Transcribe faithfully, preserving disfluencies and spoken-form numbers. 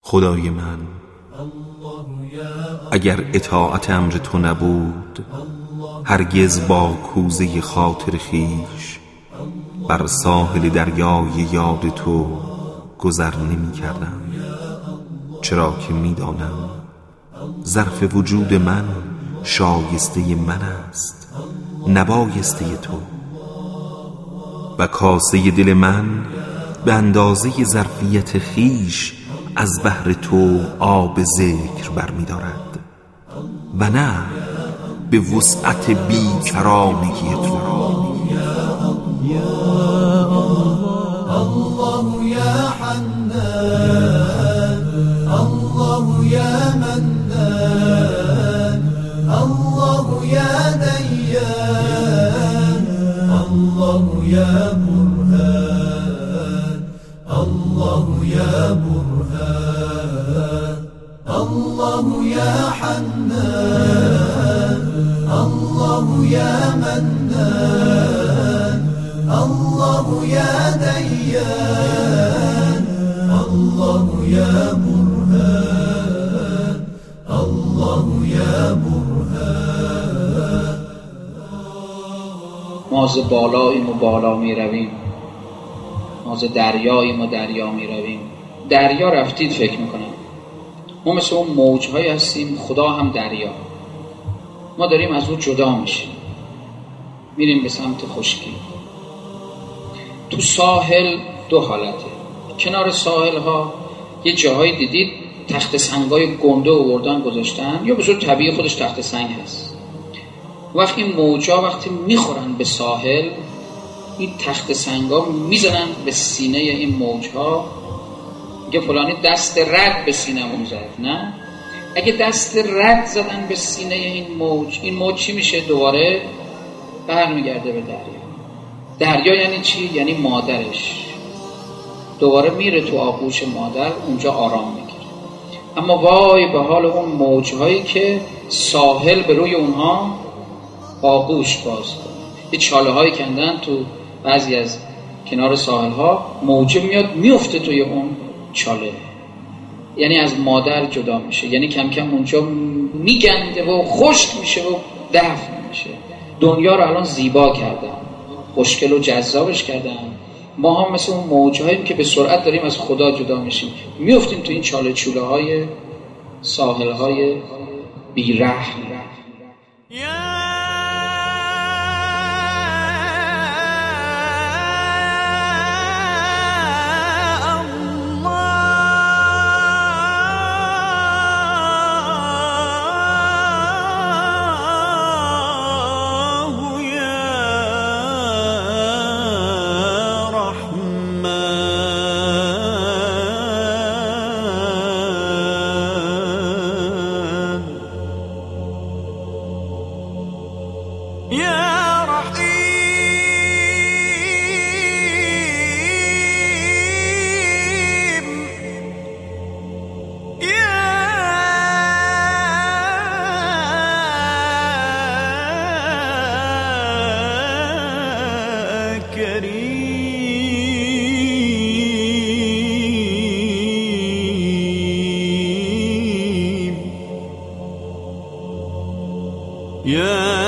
خدای من، اگر اطاعت امر تو نبود هرگز با کوزه خاطر خویش بر ساحل دریای یاد تو گذر نمی کردم، چرا که می دانم ظرف وجود من شایسته من است، نبایسته تو، و کاسه دل من به اندازه ظرفیت خویش از بحر تو آب ذکر برمی دارد و نه به وسعت بی کرانگی تو. الله یا حنان، الله یا منان، الله یا دیان، الله یا برهان، الله یا برهان، الله یا حنان، الله یا منان، الله یا دیان، الله یا برهان، الله یا برهان. ما ز بالاییم و بالا می رویم، ما ز دریاییم و دریا می رویم. دریا رفتید فکر میکنم ما مثل اون موج‌های هستیم، خدا هم دریا. ما داریم از اون جدا میشیم، میریم به سمت خشکی. تو ساحل دو حالته. کنار ساحل ها یه جاهای دیدید تخت سنگای گنده آوردن گذاشتن، یا به صورت طبیعی خودش تخت سنگ هست. وقتی این موجا وقتی میخورن به ساحل، این تخت سنگا میزنن به سینه این موجها. میگه فلانی دست رد به سینه‌مون زد. نه، اگه دست رد زدن به سینه این موج، این موج چی میشه؟ دوباره برمیگرده به دریا. دریا یعنی چی؟ یعنی مادرش. دوباره میره تو آغوش مادر، اونجا آرام میگیره. اما وای به حال اون موجهایی که ساحل به روی اونها آغوش باز کنه. یه چاله های کندن تو بعضی از کنار ساحل ها، موجه میاد میفته توی اون چاله، یعنی از مادر جدا میشه، یعنی کم کم اونجا میگنده و خشک میشه و دفن میشه. دنیا رو الان زیبا کردن، خوشگل و جذابش کردن. ما هم مثل اون موجهاییم که به سرعت داریم از خدا جدا میشیم، میفتیم تو این چاله چوله های ساحل های بیرحم. Yeah.